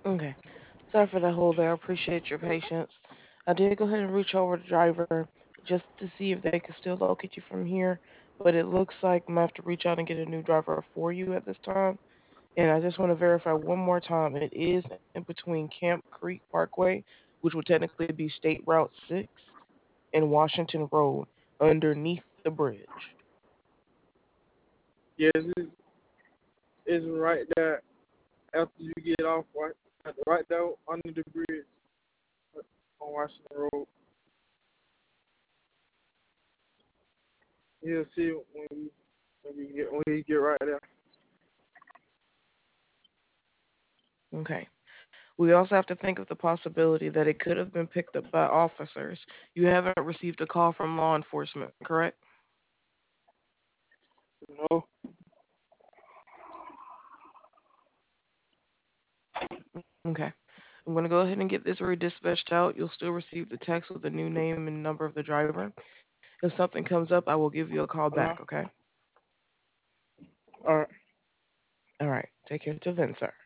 Okay. Sorry for the hold there. I appreciate your patience. I did go ahead and reach over to the driver just to see if they could still locate you from here, but it looks like I'm gonna have to reach out and get a new driver for you at this time. And I just want to verify one more time. It is in between Camp Creek Parkway, which would technically be State Route 6, and Washington Road underneath the bridge. Yes, it's right there after you get off, right there under the bridge on Washington Road. You'll see when you get right there. Okay. We also have to think of the possibility that it could have been picked up by officers. You haven't received a call from law enforcement, correct? No, Okay. I'm going to go ahead and get this redispatched out. You'll still receive the text with the new name and number of the driver. If something comes up, I will give you a call back, okay? all right. All right. Take care till then, sir.